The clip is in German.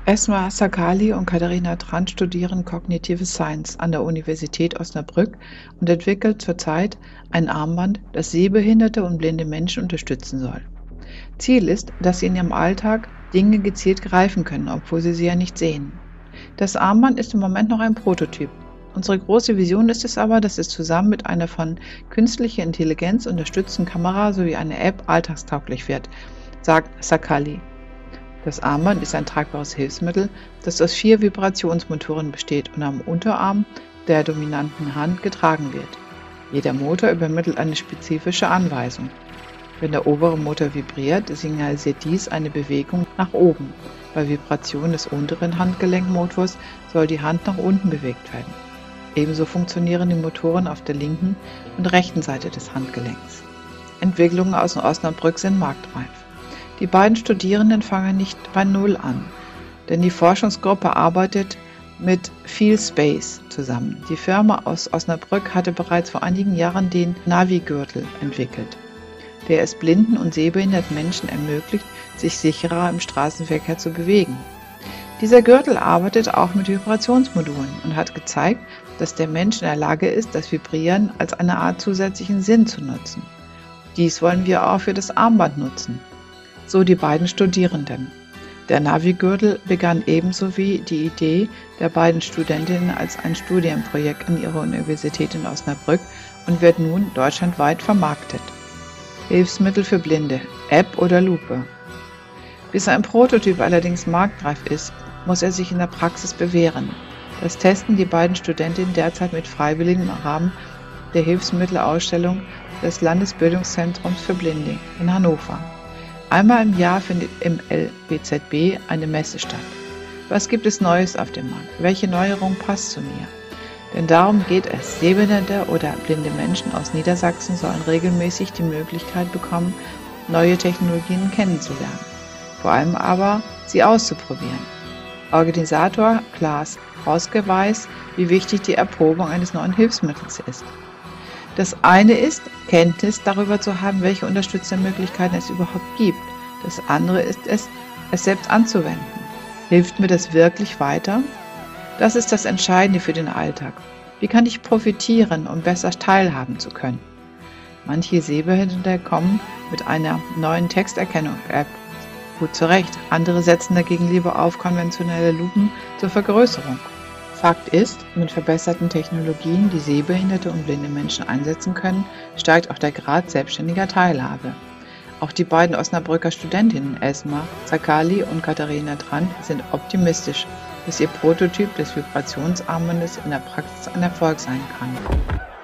Esma Sakali und Katharina Trant studieren Cognitive Science an der Universität Osnabrück und entwickelt zurzeit ein Armband, das sehbehinderte und blinde Menschen unterstützen soll. Ziel ist, dass sie in ihrem Alltag Dinge gezielt greifen können, obwohl sie ja nicht sehen. Das Armband ist im Moment noch ein Prototyp. Unsere große Vision ist es aber, dass es zusammen mit einer von künstlicher Intelligenz unterstützten Kamera sowie einer App alltagstauglich wird, sagt Sakali. Das Armband ist ein tragbares Hilfsmittel, das aus 4 Vibrationsmotoren besteht und am Unterarm der dominanten Hand getragen wird. Jeder Motor übermittelt eine spezifische Anweisung. Wenn der obere Motor vibriert, signalisiert dies eine Bewegung nach oben. Bei Vibration des unteren Handgelenkmotors soll die Hand nach unten bewegt werden. Ebenso funktionieren die Motoren auf der linken und rechten Seite des Handgelenks. Entwicklungen aus Osnabrück sind marktreif. Die beiden Studierenden fangen nicht bei Null an, denn die Forschungsgruppe arbeitet mit FeelSpace zusammen. Die Firma aus Osnabrück hatte bereits vor einigen Jahren den Navi-Gürtel entwickelt, der es blinden und sehbehinderten Menschen ermöglicht, sich sicherer im Straßenverkehr zu bewegen. Dieser Gürtel arbeitet auch mit Vibrationsmodulen und hat gezeigt, dass der Mensch in der Lage ist, das Vibrieren als eine Art zusätzlichen Sinn zu nutzen. Dies wollen wir auch für das Armband nutzen. So die beiden Studierenden. Der Navi-Gürtel begann ebenso wie die Idee der beiden Studentinnen als ein Studienprojekt an ihrer Universität in Osnabrück und wird nun deutschlandweit vermarktet. Hilfsmittel für Blinde, App oder Lupe. Bis ein Prototyp allerdings marktreif ist, muss er sich in der Praxis bewähren. Das testen die beiden Studentinnen derzeit mit Freiwilligen im Rahmen der Hilfsmittelausstellung des Landesbildungszentrums für Blinde in Hannover. Einmal im Jahr findet im LBZB eine Messe statt. Was gibt es Neues auf dem Markt? Welche Neuerung passt zu mir? Denn darum geht es. Sehbehinderte oder blinde Menschen aus Niedersachsen sollen regelmäßig die Möglichkeit bekommen, neue Technologien kennenzulernen. Vor allem aber, sie auszuprobieren. Organisator Klaas Hauske weiß, wie wichtig die Erprobung eines neuen Hilfsmittels ist. Das eine ist, Kenntnis darüber zu haben, welche Unterstützermöglichkeiten es überhaupt gibt. Das andere ist es selbst anzuwenden. Hilft mir das wirklich weiter? Das ist das Entscheidende für den Alltag. Wie kann ich profitieren, um besser teilhaben zu können? Manche Sehbehinderte kommen mit einer neuen Texterkennung-App gut zurecht. Andere setzen dagegen lieber auf konventionelle Lupen zur Vergrößerung. Fakt ist, mit verbesserten Technologien, die sehbehinderte und blinde Menschen einsetzen können, steigt auch der Grad selbstständiger Teilhabe. Auch die beiden Osnabrücker Studentinnen Esma Sakali und Katharina Trant sind optimistisch, dass ihr Prototyp des Vibrationsarmbandes in der Praxis ein Erfolg sein kann.